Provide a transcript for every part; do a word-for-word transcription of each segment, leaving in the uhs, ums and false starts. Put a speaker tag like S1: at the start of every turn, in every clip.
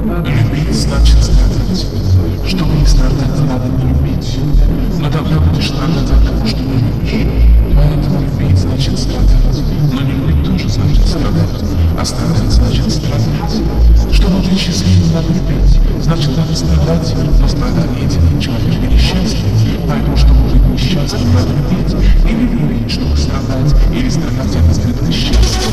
S1: Любить значит страдать. Чтобы не страдать, надо не любить. Но тогда будешь страдать от того, что не любишь. Поэтому любить значит страдать. Но не любить тоже значит страдать. А страдать значит страдать. Чтобы быть счастливым, надо любить. Значит, надо страдать, но страдание делает человека несчастным. Поэтому, чтобы быть несчастным, надо любить. Или любить, чтобы страдать, или страдать, это сделать счастьем.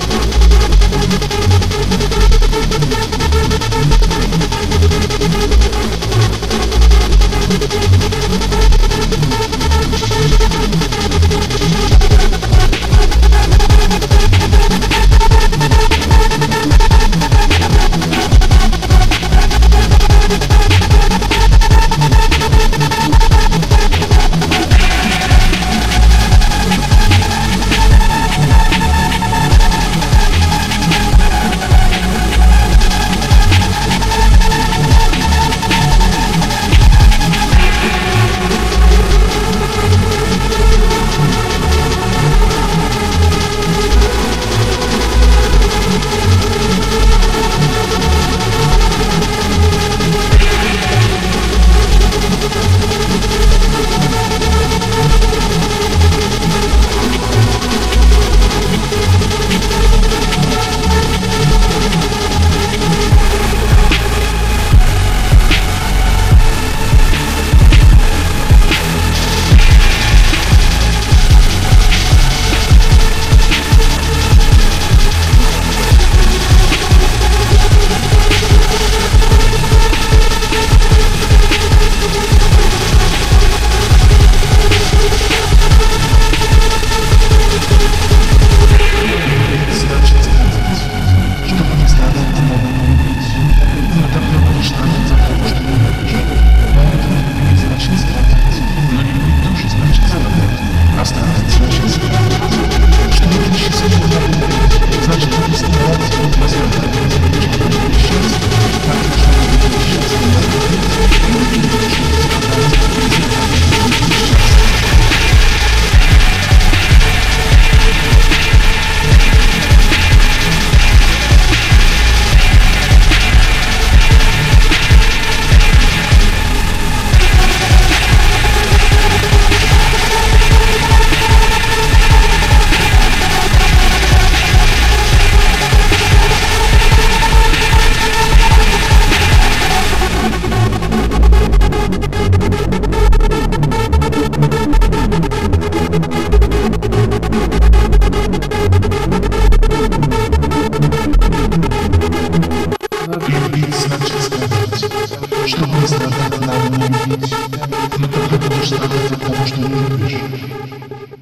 S1: Любить значит страдать. Чтобы не страдать, надо не любить. Но тогда будешь страдать от того, что не любишь.